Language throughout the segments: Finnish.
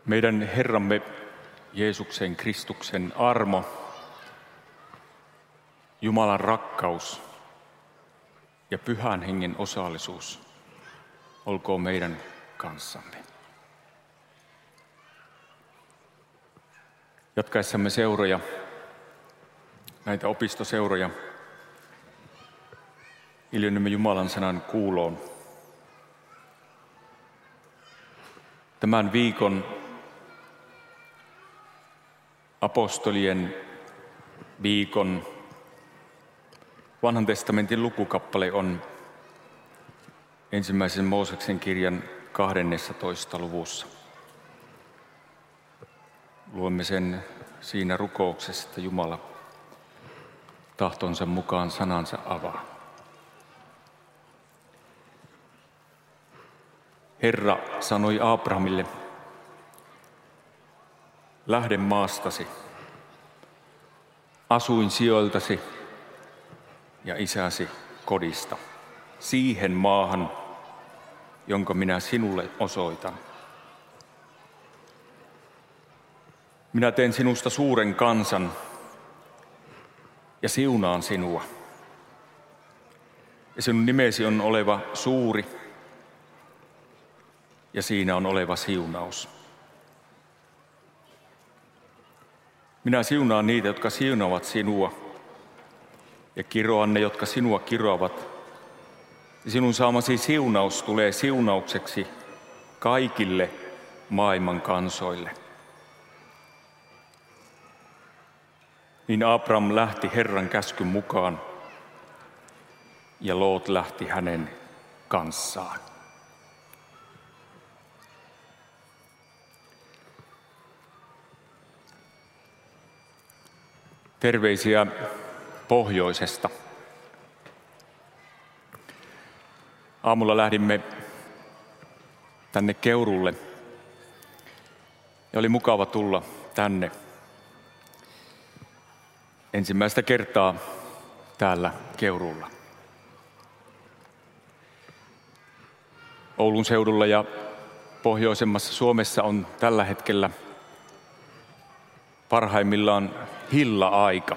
Meidän Herramme Jeesuksen Kristuksen armo, Jumalan rakkaus ja Pyhän Hengen osallisuus olkoon meidän kanssamme. Jatkaessamme seuroja, näitä opistoseuroja, iljennymme Jumalan sanan kuuloon. Tämän viikon apostolien viikon Vanhan testamentin lukukappale on 1. Mooseksen kirjan 12. luvussa. Luemme sen siinä rukouksessa, että Jumala tahtonsa mukaan sanansa avaa. Herra sanoi Abrahamille, lähde maastasi, asuinsijoiltasi ja isäsi kodista, siihen maahan, jonka minä sinulle osoitan. Minä teen sinusta suuren kansan ja siunaan sinua. Ja sinun nimesi on oleva suuri ja siinä on oleva siunaus. Minä siunaan niitä, jotka siunaavat sinua ja kiroan ne, jotka sinua kiroavat. Ja sinun saamasi siunaus tulee siunaukseksi kaikille maailman kansoille. Niin Abraham lähti Herran käskyn mukaan ja Loot lähti hänen kanssaan. Terveisiä pohjoisesta. Aamulla lähdimme tänne Keurulle ja oli mukava tulla tänne. Ensimmäistä kertaa täällä Keurulla. Oulun seudulla ja pohjoisemmassa Suomessa on tällä hetkellä parhaimmillaan hilla-aika.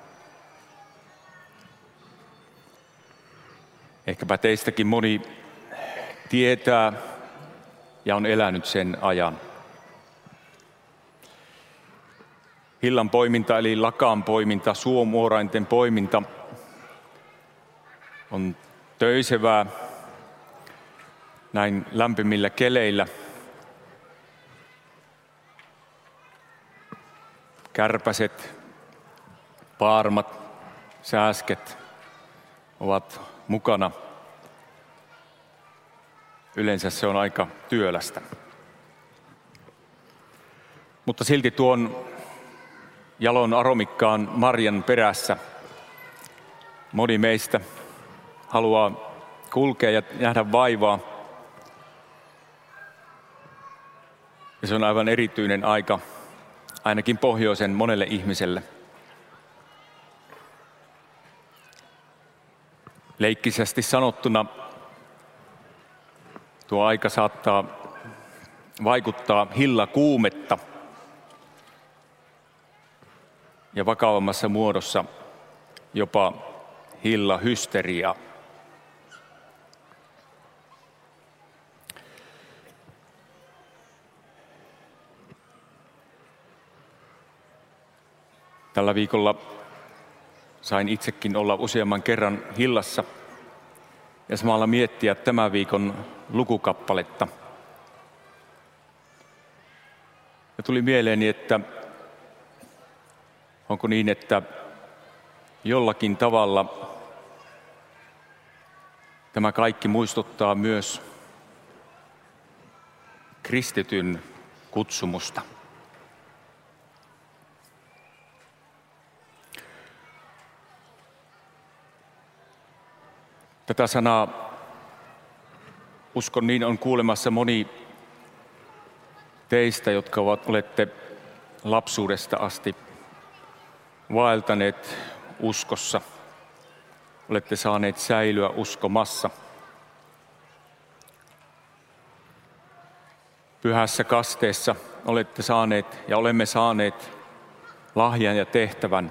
Ehkäpä teistäkin moni tietää ja on elänyt sen ajan. Hillan poiminta eli lakaan poiminta, suomuorainten poiminta on töisevää näin lämpimillä keleillä. Kärpäset, paarmat, sääsket ovat mukana. Yleensä se on aika työlästä. Mutta silti tuon jalon aromikkaan marjan perässä moni meistä haluaa kulkea ja nähdä vaivaa. Ja se on aivan erityinen aika, ainakin pohjoisen monelle ihmiselle. Leikkisesti sanottuna tuo aika saattaa vaikuttaa hillakuumetta ja vakavammassa muodossa jopa hillahysteriaa. Tällä viikolla sain itsekin olla useamman kerran hillassa ja samalla miettiä tämän viikon lukukappaletta. Ja tuli mieleeni, että onko niin, että jollakin tavalla tämä kaikki muistuttaa myös kristityn kutsumusta. Tätä sanaa, uskon niin, on kuulemassa moni teistä, jotka olette lapsuudesta asti vaeltaneet uskossa. Olette saaneet säilyä uskomassa. Pyhässä kasteessa olette saaneet ja olemme saaneet lahjan ja tehtävän,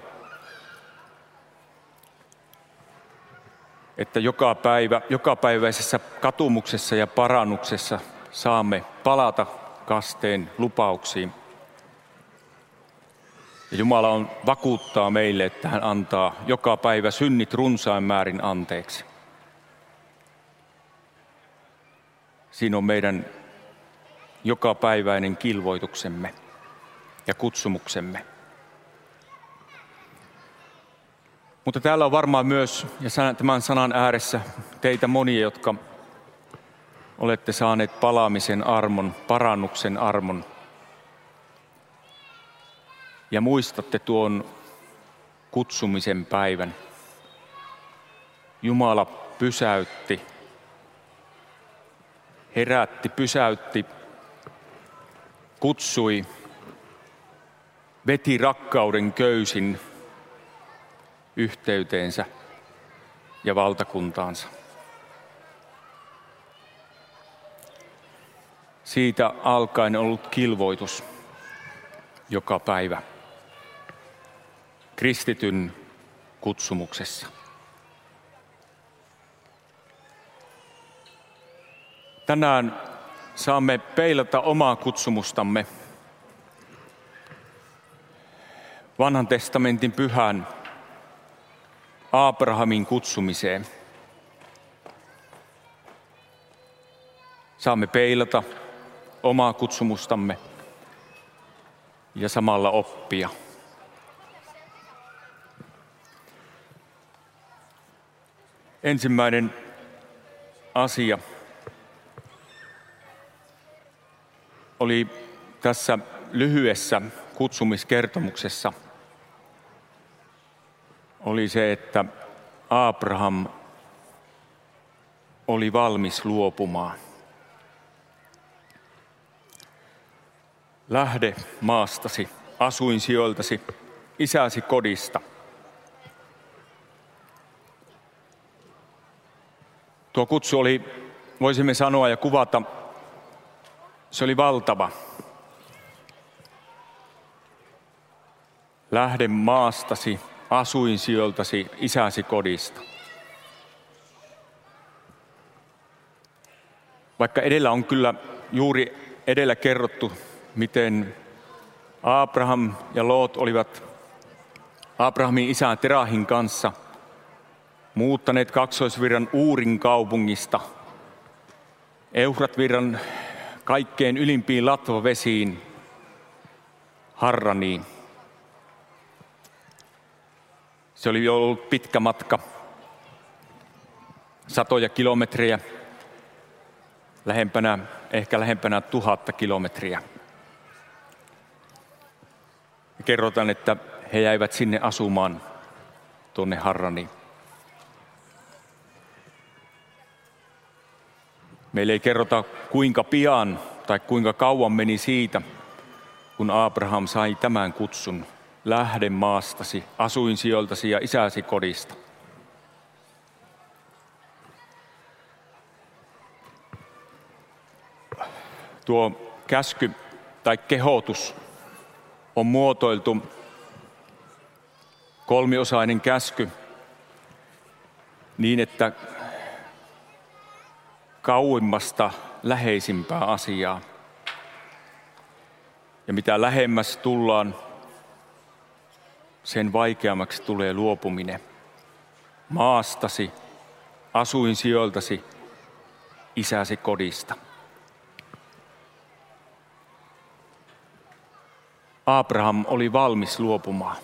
että jokapäiväisessä katumuksessa ja parannuksessa saamme palata kasteen lupauksiin. Ja Jumala vakuuttaa meille, että hän antaa joka päivä synnit runsain määrin anteeksi. Siinä on meidän jokapäiväinen kilvoituksemme ja kutsumuksemme. Mutta täällä on varmaan myös, ja tämän sanan ääressä, teitä monia, jotka olette saaneet palaamisen armon, parannuksen armon. Ja muistatte tuon kutsumisen päivän. Jumala pysäytti, herätti, pysäytti, kutsui, veti rakkauden köysin yhteyteensä ja valtakuntaansa. Siitä alkaen on ollut kilvoitus joka päivä kristityn kutsumuksessa. Tänään saamme peilata omaa kutsumustamme Vanhan testamentin pyhän Abrahamin kutsumiseen. Saamme peilata omaa kutsumustamme ja samalla oppia. Ensimmäinen asia oli tässä lyhyessä kutsumiskertomuksessa oli se, että Abraham oli valmis luopumaan. Lähde maastasi, asuinsijoiltasi, isäsi kodista. Tuo kutsu oli, voisimme sanoa ja kuvata, se oli valtava. Lähde maastasi, asuinsijoiltasi, isäsi kodista. Vaikka edellä on kyllä juuri edellä kerrottu, miten Abraham ja Loot olivat Abrahamin isän Terahin kanssa muuttaneet kaksoisvirran Uurin kaupungista Eufrat-virran kaikkein ylimpiin latvavesiin Harraniin. Se oli jo ollut pitkä matka, satoja kilometrejä, ehkä lähempänä 1000 kilometriä. Kerrotaan, että he jäivät sinne asumaan tuonne Harraniin. Meille ei kerrota kuinka pian tai kuinka kauan meni siitä, kun Abraham sai tämän kutsun. Lähde maastasi, asuinsijoiltasi ja isäsi kodista. Tuo käsky tai kehotus on muotoiltu kolmiosainen käsky niin, että kauimmasta läheisimpää asiaa. Ja mitä lähemmäs tullaan, sen vaikeammaksi tulee luopuminen. Maastasi, asuinsijoiltasi, isäsi kodista. Abraham oli valmis luopumaan.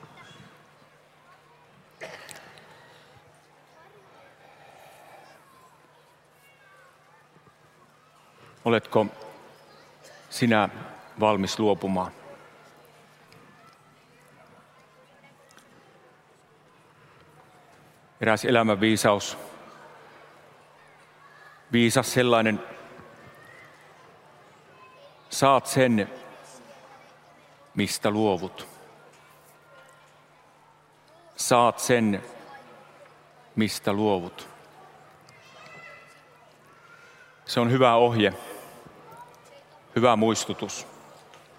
Oletko sinä valmis luopumaan? Eräs elämän viisaus, viisas sellainen, saat sen, mistä luovut. Saat sen, mistä luovut. Se on hyvä ohje, hyvä muistutus.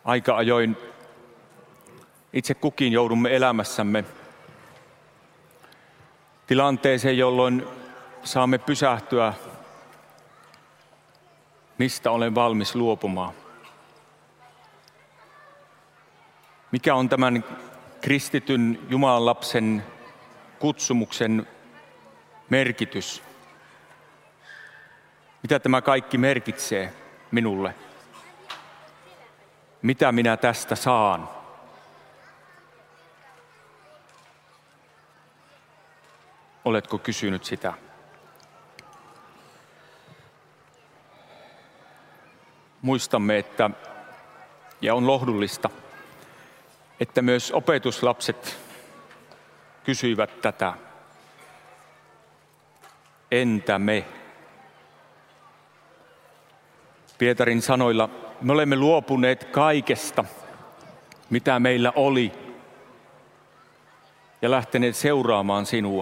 aika ajoin itse kukin joudumme elämässämme tilanteeseen, jolloin saamme pysähtyä, mistä olen valmis luopumaan. Mikä on tämän kristityn Jumalan lapsen kutsumuksen merkitys? Mitä tämä kaikki merkitsee minulle? Mitä minä tästä saan? Oletko kysynyt sitä? Muistamme, että, ja on lohdullista, että myös opetuslapset kysyivät tätä. Entä me? Pietarin sanoilla, me olemme luopuneet kaikesta, mitä meillä oli, ja lähteneet seuraamaan sinua.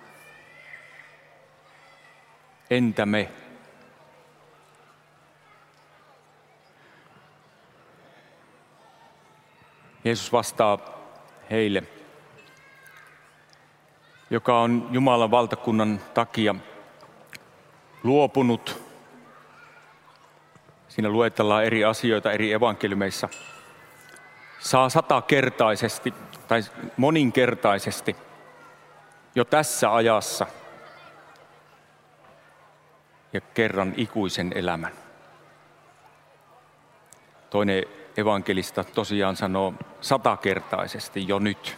Entä me? Jeesus vastaa heille, joka on Jumalan valtakunnan takia luopunut. Siinä luetellaan eri asioita eri evankeliumeissa. Saa 100-kertaisesti tai moninkertaisesti jo tässä ajassa ja kerran ikuisen elämän. Toinen evankelista tosiaan sanoo 100-kertaisesti jo nyt.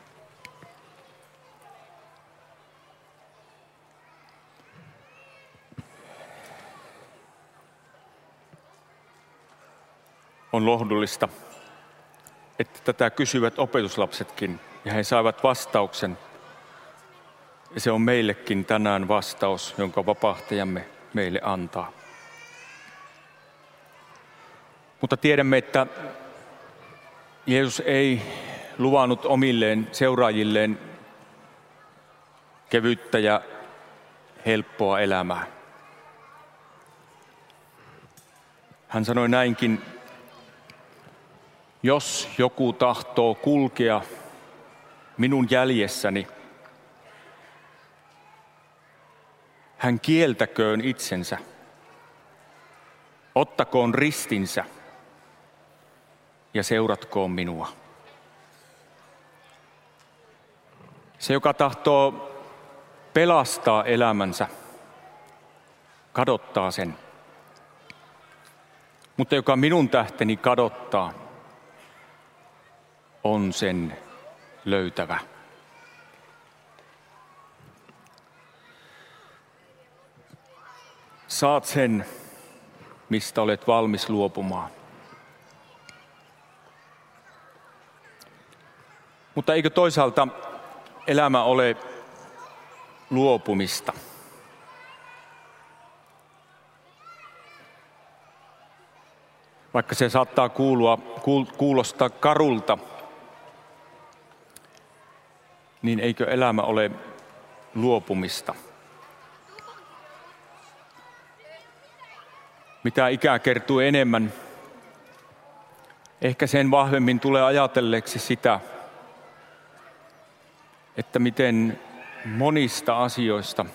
On lohdullista, että tätä kysyvät opetuslapsetkin ja he saivat vastauksen. Ja se on meillekin tänään vastaus, jonka vapahtajamme meille antaa. Mutta tiedämme, että Jeesus ei luvannut omilleen seuraajilleen kevyttä ja helppoa elämää. Hän sanoi näinkin, jos joku tahtoo kulkea minun jäljessäni, hän kieltäköön itsensä, ottakoon ristinsä ja seuratkoon minua. Se, joka tahtoo pelastaa elämänsä, kadottaa sen. Mutta joka minun tähteni kadottaa, on sen löytävä. Saat sen, mistä olet valmis luopumaan. Mutta eikö toisaalta elämä ole luopumista? Vaikka se saattaa kuulostaa karulta, niin eikö elämä ole luopumista? Mitä ikää kertyy enemmän, ehkä sen vahvemmin tulee ajatelleeksi sitä, että miten monista asioista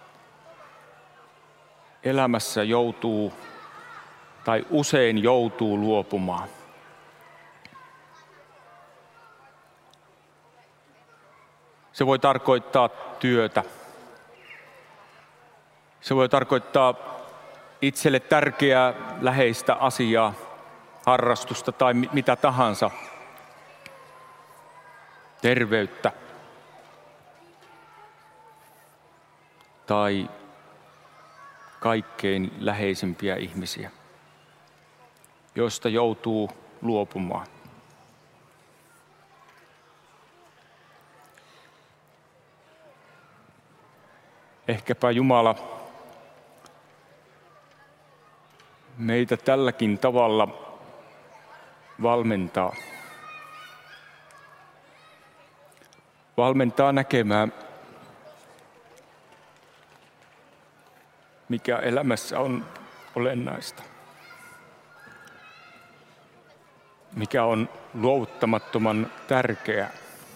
elämässä joutuu tai usein joutuu luopumaan. Se voi tarkoittaa työtä. Se voi tarkoittaa itselle tärkeää läheistä asiaa, harrastusta tai mitä tahansa, terveyttä tai kaikkein läheisimpiä ihmisiä, joista joutuu luopumaan. Ehkäpä Jumala meitä tälläkin tavalla valmentaa. Valmentaa näkemään, mikä elämässä on olennaista. mikä on luovuttamattoman tärkeää.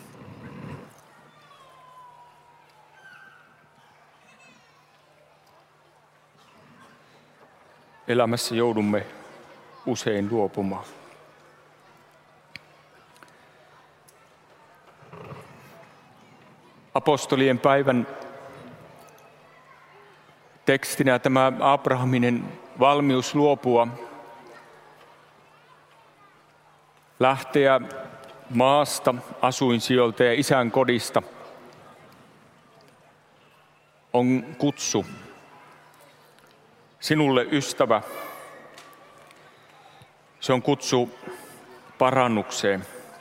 Elämässä joudumme usein luopumaan. Apostolien päivän tekstinä tämä Abrahamin valmius luopua, lähteä maasta, asuinsijoilta ja isän kodista, on kutsu sinulle, ystävä. Se on kutsu parannukseen,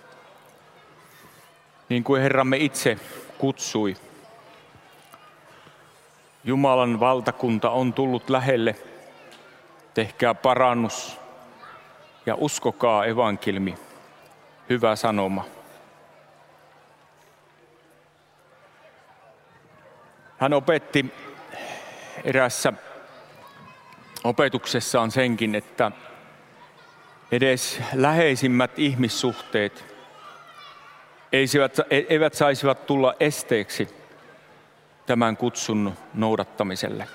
niin kuin Herramme itse kutsui. Jumalan valtakunta on tullut lähelle. Tehkää parannus ja uskokaa evankeliumi. Hyvä sanoma. Hän opetti erässä opetuksessaan senkin, että edes läheisimmät ihmissuhteet eivät saisivat tulla esteeksi tämän kutsun noudattamiselle.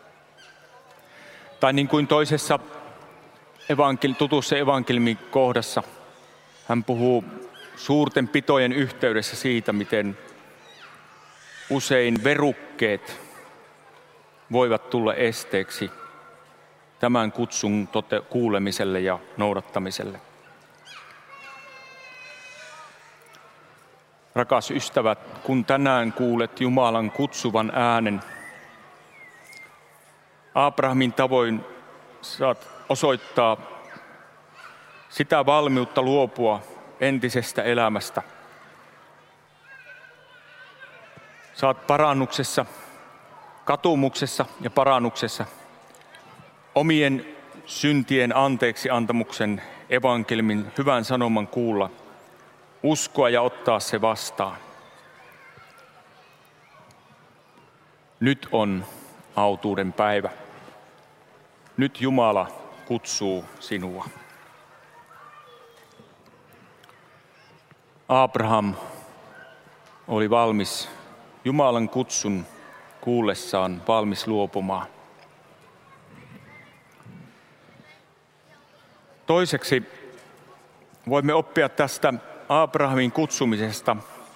Tai niin kuin toisessa tutussa evankeliumin kohdassa hän puhuu suurten pitojen yhteydessä siitä, miten usein verukkeet voivat tulla esteeksi tämän kutsun kuulemiselle ja noudattamiselle. Rakas ystävät, kun tänään kuulet Jumalan kutsuvan äänen, Abrahamin tavoin saat osoittaa sitä valmiutta luopua entisestä elämästä. Saat parannuksessa, katumuksessa ja parannuksessa omien syntien anteeksi antamuksen evankeliumin hyvän sanoman kuulla, uskoa ja ottaa se vastaan. Nyt on autuuden päivä. Nyt Jumala kutsuu sinua. Abraham oli valmis Jumalan kutsun kuullessaan valmis luopumaan. Toiseksi voimme oppia tästä Abrahamin kutsumisesta,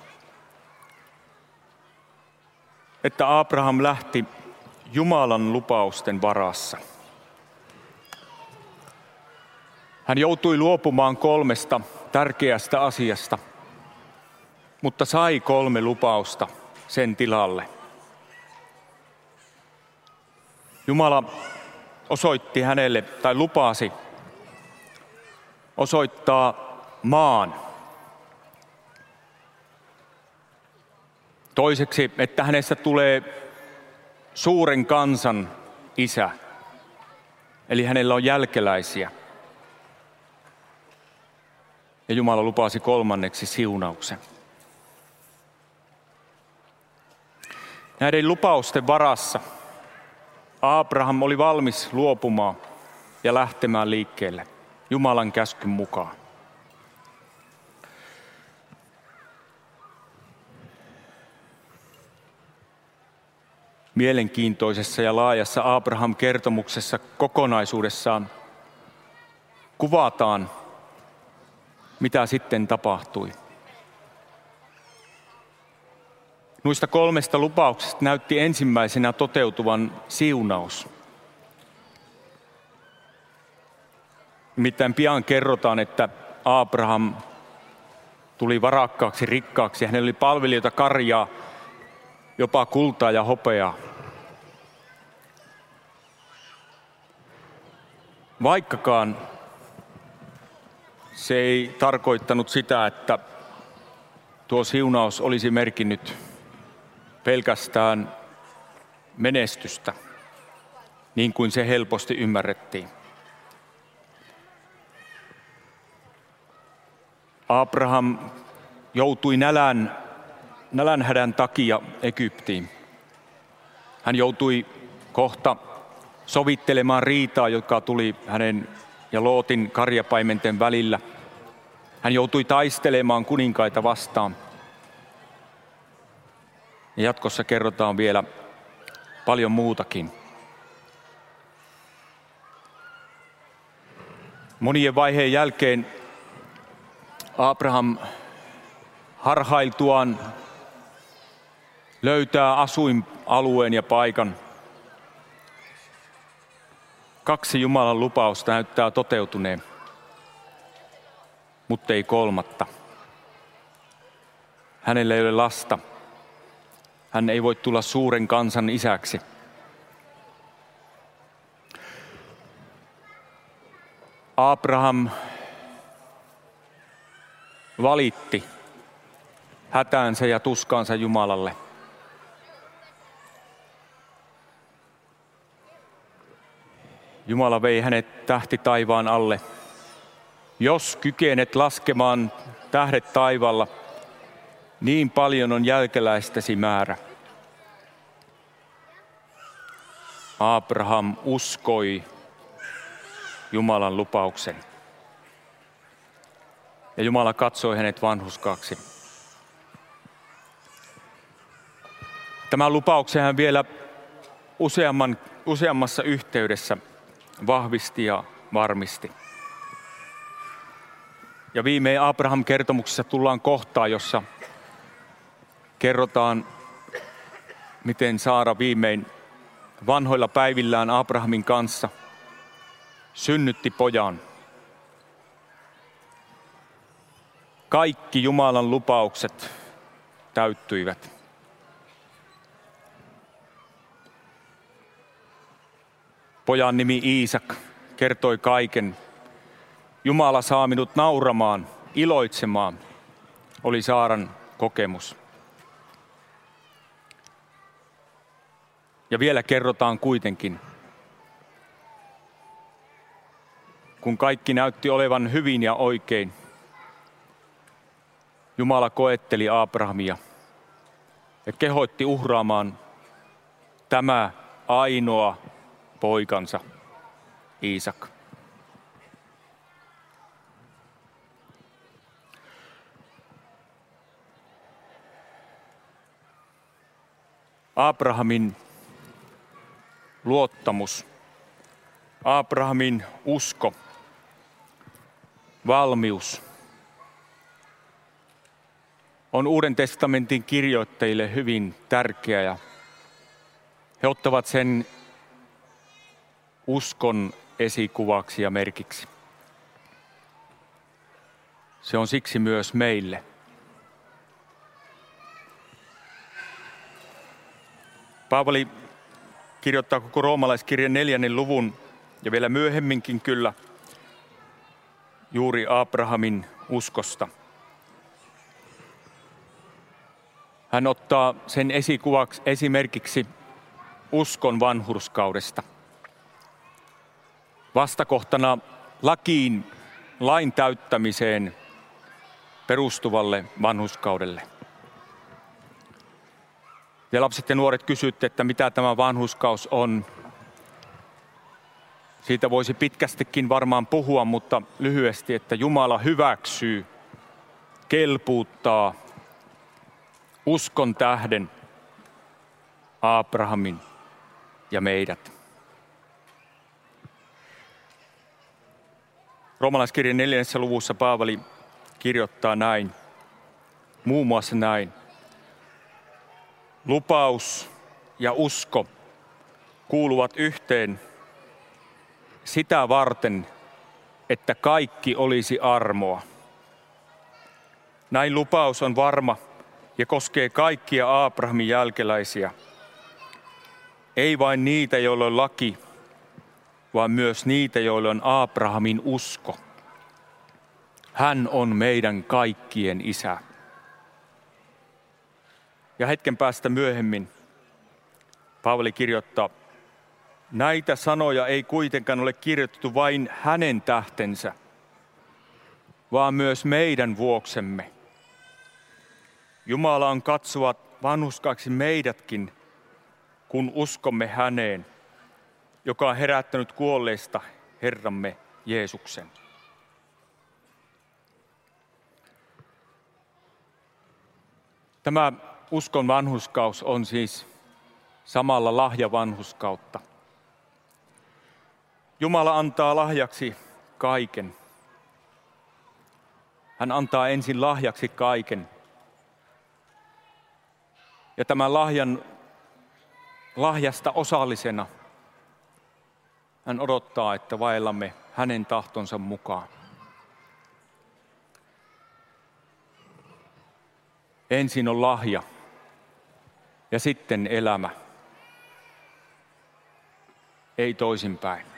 että Abraham lähti Jumalan lupausten varassa. Hän joutui luopumaan 3 tärkeästä asiasta, mutta sai 3 lupausta sen tilalle. Jumala osoitti hänelle tai lupasi osoittaa maan. Toiseksi, että hänestä tulee suuren kansan isä, eli hänellä on jälkeläisiä. Ja Jumala lupasi 3. siunauksen. Näiden lupausten varassa Abraham oli valmis luopumaan ja lähtemään liikkeelle Jumalan käskyn mukaan. Mielenkiintoisessa ja laajassa Abraham-kertomuksessa kokonaisuudessaan kuvataan, mitä sitten tapahtui. Noista 3 lupauksesta näytti ensimmäisenä toteutuvan siunaus. Nimittäin pian kerrotaan, että Abraham tuli varakkaaksi, rikkaaksi. Hänellä oli palvelijoita, karjaa, jopa kultaa ja hopeaa. Vaikkakaan se ei tarkoittanut sitä, että tuo siunaus olisi merkinnyt pelkästään menestystä, niin kuin se helposti ymmärrettiin. Abraham joutui nälänhädän takia Egyptiin. Hän joutui kohta sovittelemaan riitaa, joka tuli hänen ja Lootin karjapaimenten välillä. Hän joutui taistelemaan kuninkaita vastaan. Ja jatkossa kerrotaan vielä paljon muutakin. Monien vaiheen jälkeen Abraham harhailtuaan löytää asuinalueen ja paikan. 2 Jumalan lupausta näyttää toteutuneen, mutta ei 3. Hänellä ei ole lasta. Hän ei voi tulla suuren kansan isäksi. Abraham valitti hätäänsä ja tuskaansa Jumalalle. Jumala vei hänet tähti taivaan alle. Jos kykenet laskemaan tähdet taivaalla, niin paljon on jälkeläistäsi määrä. Abraham uskoi Jumalan lupauksen. Ja Jumala katsoi hänet vanhurskaaksi. Tämän lupauksen hän vielä useammassa yhteydessä vahvisti ja varmisti. Ja viimein Abraham-kertomuksessa tullaan kohtaan, jossa kerrotaan, miten Saara viimein vanhoilla päivillään Abrahamin kanssa synnytti pojan. Kaikki Jumalan lupaukset täyttyivät. Pojan nimi Iisak kertoi kaiken. Jumala saa minut nauramaan, iloitsemaan, oli Saaran kokemus. Ja vielä kerrotaan kuitenkin, kun kaikki näytti olevan hyvin ja oikein, Jumala koetteli Abrahamia ja kehoitti uhraamaan tämä ainoa poikansa, Iisak. Abrahamin luottamus, Abrahamin usko, valmius on Uuden testamentin kirjoittajille hyvin tärkeä ja he ottavat sen uskon esikuvaksi ja merkiksi. Se on siksi myös meille. Paavali kirjoittaa koko roomalaiskirjan 4. luvun ja vielä myöhemminkin kyllä juuri Abrahamin uskosta. Hän ottaa sen esikuvaksi esimerkiksi uskon vanhurskaudesta. Vastakohtana lain täyttämiseen perustuvalle vanhurskaudelle. Ja lapset ja nuoret kysytte, että mitä tämä vanhurskaus on. Siitä voisi pitkästikin varmaan puhua, mutta lyhyesti, että Jumala hyväksyy, kelpuuttaa uskon tähden Abrahamin ja meidät. Roomalaiskirjan 4. luvussa Paavali kirjoittaa näin, muun muassa näin. Lupaus ja usko kuuluvat yhteen sitä varten, että kaikki olisi armoa. Näin lupaus on varma ja koskee kaikkia Abrahamin jälkeläisiä. Ei vain niitä, joilla on laki, vaan myös niitä, joilla on Abrahamin usko. Hän on meidän kaikkien isä. Ja hetken päästä myöhemmin Paavali kirjoittaa, näitä sanoja ei kuitenkaan ole kirjoitettu vain hänen tähtensä, vaan myös meidän vuoksemme. Jumala on katsova vanhurskaaksi meidätkin, kun uskomme häneen, joka on herättänyt kuolleista Herramme Jeesuksen. Tämä uskon vanhurskaus on siis samalla lahja vanhurskautta. Jumala antaa lahjaksi kaiken. Hän antaa ensin lahjaksi kaiken. Ja tämän lahjasta osallisena hän odottaa, että vaellamme hänen tahtonsa mukaan. Ensin on lahja ja sitten elämä. Ei toisinpäin.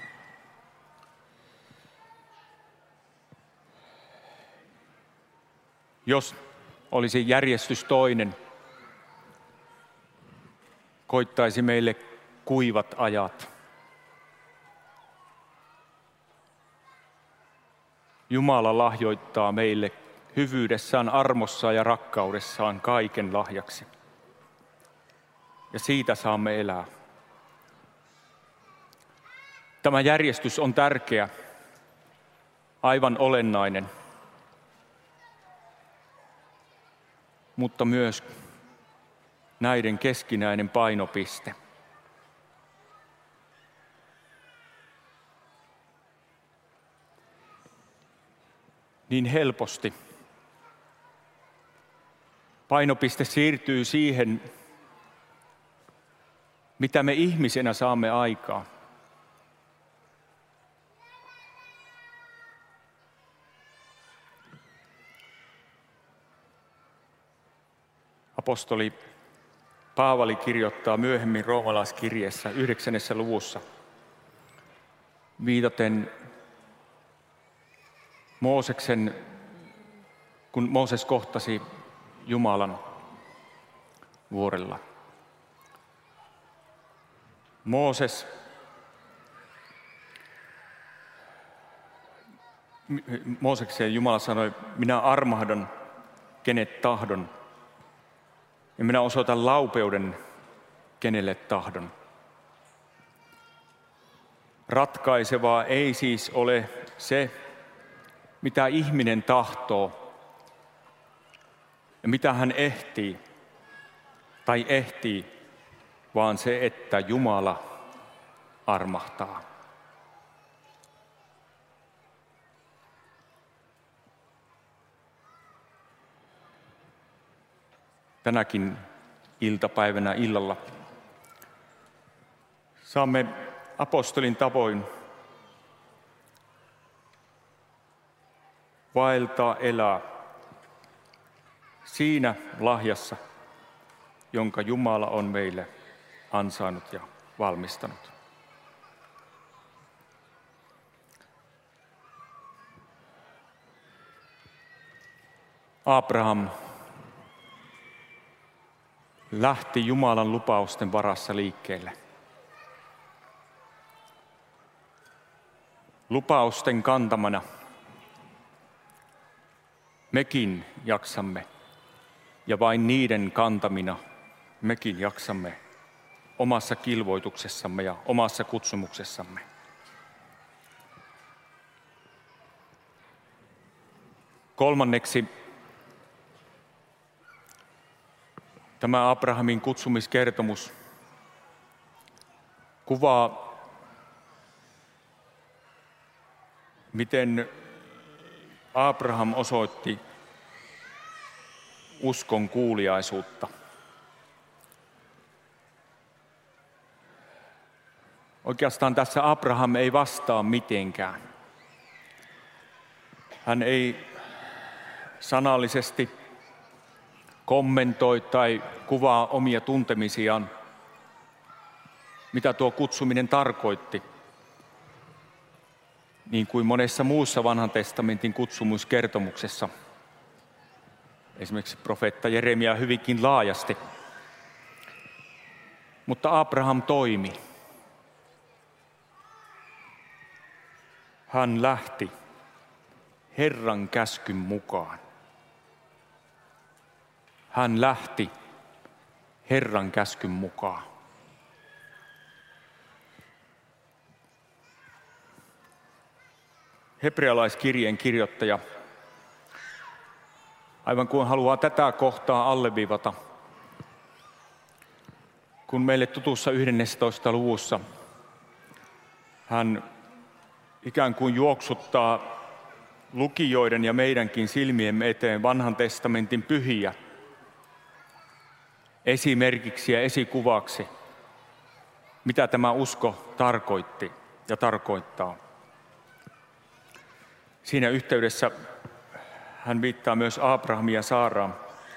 Jos olisi järjestys toinen, koittaisi meille kuivat ajat. Jumala lahjoittaa meille hyvyydessään, armossaan ja rakkaudessaan kaiken lahjaksi. Ja siitä saamme elää. Tämä järjestys on tärkeä, aivan olennainen, mutta myös näiden keskinäinen painopiste. Niin helposti painopiste siirtyy siihen, mitä me ihmisenä saamme aikaan. Apostoli Paavali kirjoittaa myöhemmin roomalaiskirjeessä 9. luvussa viitaten Mooseksen, kun Mooses kohtasi Jumalan vuorella. Moosekseen Jumala sanoi, minä armahdan kenet tahdon ja minä osoitan laupeuden kenelle tahdon. Ratkaisevaa ei siis ole se, mitä ihminen tahtoo ja mitä hän ehtii, vaan se, että Jumala armahtaa. Tänäkin iltapäivänä illalla saamme apostolin tavoin vaeltaa elää siinä lahjassa, jonka Jumala on meille ansainnut ja valmistanut. Abraham lähti Jumalan lupausten varassa liikkeelle. Lupausten kantamana mekin jaksamme, ja vain niiden kantamina mekin jaksamme omassa kilvoituksessamme ja omassa kutsumuksessamme. Kolmanneksi, tämä Abrahamin kutsumiskertomus kuvaa, miten Abraham osoitti uskon kuuliaisuutta. Oikeastaan tässä Abraham ei vastaa mitenkään. Hän ei sanallisesti kommentoi tai kuvaa omia tuntemisiaan, mitä tuo kutsuminen tarkoitti. Niin kuin monessa muussa vanhan testamentin kutsumuskertomuksessa, esimerkiksi profeetta Jeremia hyvinkin laajasti. Mutta Abraham toimi. Hän lähti Herran käskyn mukaan. Hän lähti Herran käskyn mukaan. Hebrealaiskirjeen kirjoittaja Aivan kuin haluaa tätä kohtaa alleviivata, kun meille tutussa 11. luvussa hän ikään kuin juoksuttaa lukijoiden ja meidänkin silmiemme eteen vanhan testamentin pyhiä esimerkiksi ja esikuvaksi, mitä tämä usko tarkoitti ja tarkoittaa. Siinä yhteydessä hän viittaa myös Abrahamia ja Saaraan.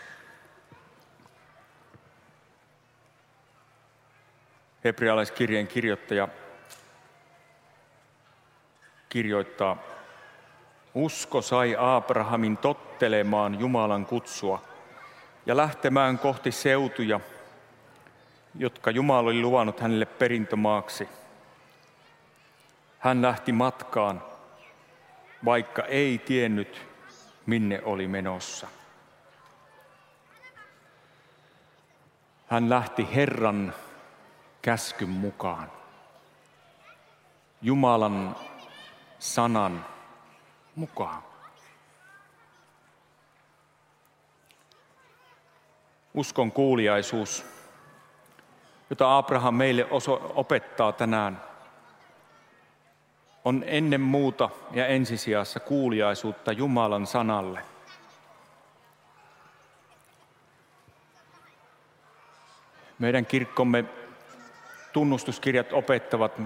Hebrealaiskirjeen kirjoittaja kirjoittaa: usko sai Abrahamin tottelemaan Jumalan kutsua ja lähtemään kohti seutuja, jotka Jumala oli luvannut hänelle perintömaaksi. Hän lähti matkaan, vaikka ei tiennyt, minne oli menossa. Hän lähti Herran käskyn mukaan, Jumalan sanan mukaan. Uskon kuuliaisuus, jota Abraham meille opettaa tänään, on ennen muuta ja ensisijassa kuuliaisuutta Jumalan sanalle. Meidän kirkkomme tunnustuskirjat opettavat,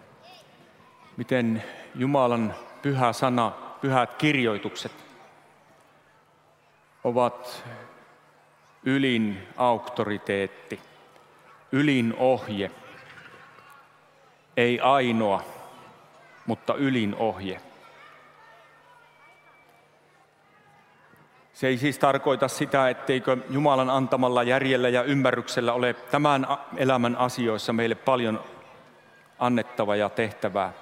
miten Jumalan pyhä sana, pyhät kirjoitukset ovat ylin auktoriteetti, ylin ohje, ei ainoa, mutta ylin ohje. Se ei siis tarkoita sitä, etteikö Jumalan antamalla järjellä ja ymmärryksellä ole tämän elämän asioissa meille paljon annettavaa ja tehtävää.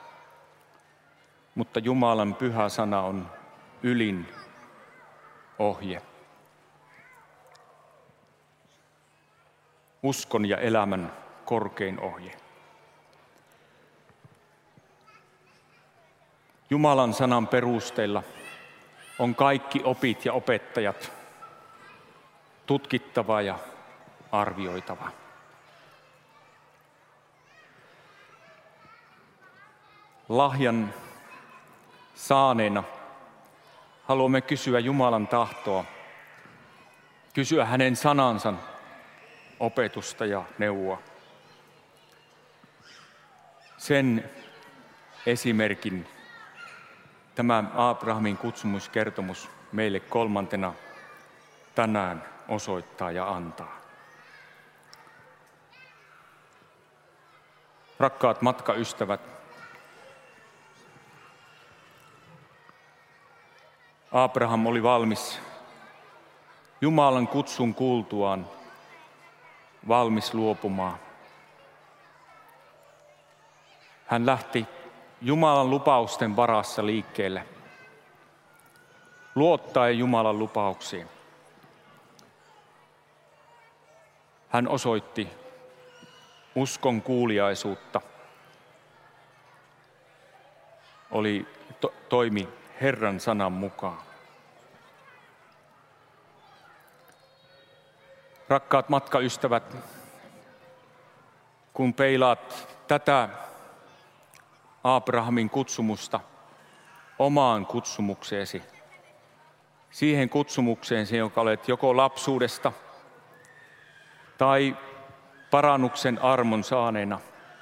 Mutta Jumalan pyhä sana on ylin ohje. Uskon ja elämän korkein ohje. Jumalan sanan perusteella on kaikki opit ja opettajat tutkittava ja arvioitava. Lahjan saaneena haluamme kysyä Jumalan tahtoa, kysyä hänen sanansa opetusta ja neuvoa. Sen esimerkin tämä Abrahamin kutsumuskertomus meille kolmantena tänään osoittaa ja antaa. Rakkaat matkaystävät, Abraham oli valmis Jumalan kutsun kuultuaan, valmis luopumaan. Hän lähti Jumalan lupausten varassa liikkeelle, luottaen Jumalan lupauksiin. Hän osoitti uskon kuuliaisuutta, toimi Herran sanan mukaan. Rakkaat matkaystävät, kun peilaat tätä Abrahamin kutsumusta omaan kutsumukseesi, siihen kutsumukseen, jonka olet joko lapsuudesta tai parannuksen armon saaneena,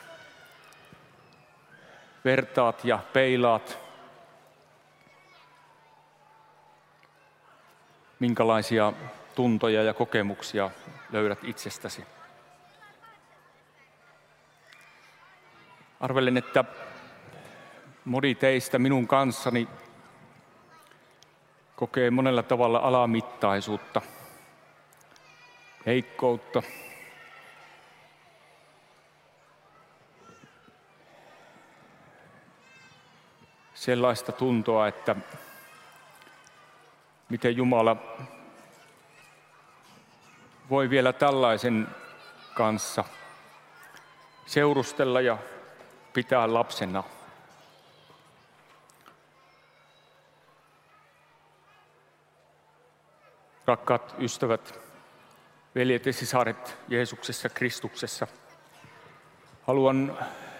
vertaat ja peilaat, minkälaisia tuntoja ja kokemuksia löydät itsestäsi. Arvelen, että moni teistä minun kanssani kokee monella tavalla alamittaisuutta, heikkoutta, sellaista tuntoa, että miten Jumala voi vielä tällaisen kanssa seurustella ja pitää lapsena. Rakkaat ystävät, veljet ja sisaret Jeesuksessa Kristuksessa, haluan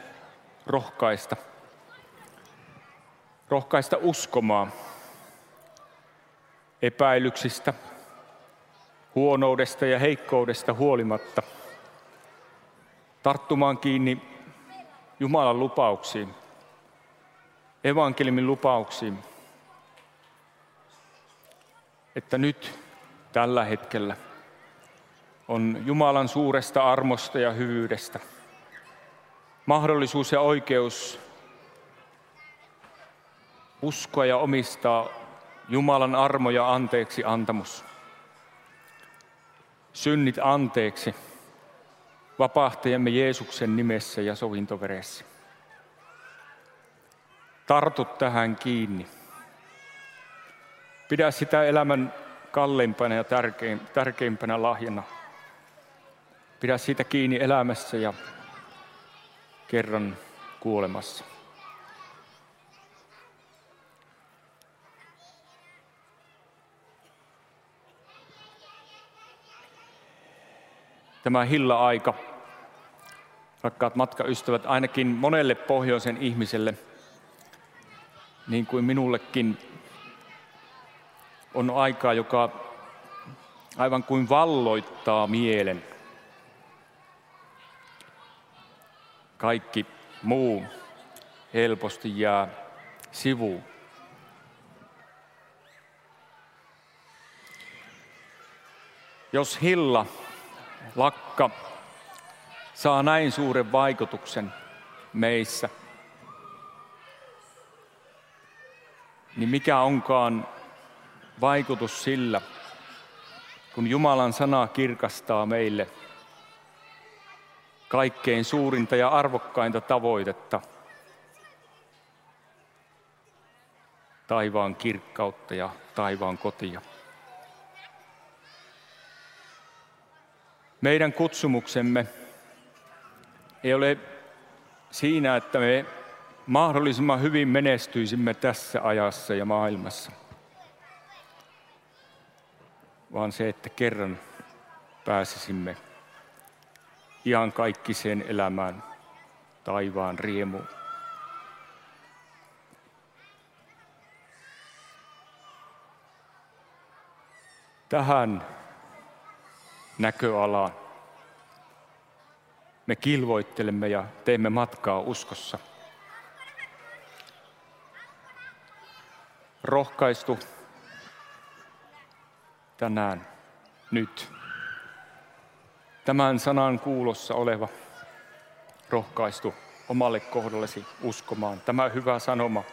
rohkaista uskomaan epäilyksistä, huonoudesta ja heikkoudesta huolimatta, tarttumaan kiinni Jumalan lupauksiin, evankeliumin lupauksiin, että nyt tällä hetkellä on Jumalan suuresta armosta ja hyvyydestä mahdollisuus ja oikeus uskoa ja omistaa Jumalan armo ja anteeksi antamus. Synnit anteeksi vapahtajamme Jeesuksen nimessä ja sovintoveressä. Tartu tähän kiinni. Pidä sitä elämän kalleimpana ja tärkeimpänä lahjana. Pidä siitä kiinni elämässä ja kerran kuolemassa. Tämä hilla-aika, rakkaat matkaystävät, ainakin monelle pohjoisen ihmiselle, niin kuin minullekin, on aikaa, joka aivan kuin valloittaa mielen. Kaikki muu helposti jää sivuun. Jos hilla, lakka, saa näin suuren vaikutuksen meissä, niin mikä onkaan vaikutus sillä, kun Jumalan sana kirkastaa meille kaikkein suurinta ja arvokkainta tavoitetta, taivaan kirkkautta ja taivaan kotia. Meidän kutsumuksemme ei ole siinä, että me mahdollisimman hyvin menestyisimme tässä ajassa ja maailmassa, vaan se, että kerran pääsisimme iankaikkiseen elämään taivaan riemuun. Tähän näköalaan me kilvoittelemme ja teemme matkaa uskossa. Rohkaistu tänään, nyt. Tämän sanan kuulossa oleva rohkaistu omalle kohdallesi uskomaan tämä hyvä sanoma.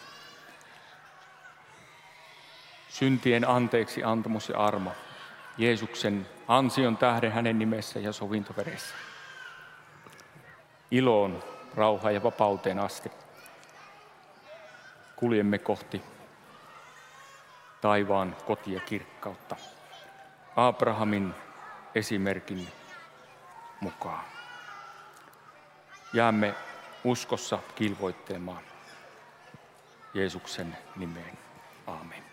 Syntien anteeksi antamus ja armo. Jeesuksen ansion tähden hänen nimessä ja sovintoveressä. Iloon, rauhaan ja vapauteen asti. Kuljemme kohti taivaan kotia kirkkautta. Abrahamin esimerkin mukaan. Jäämme uskossa kilvoittelemaan Jeesuksen nimeen. Aamen.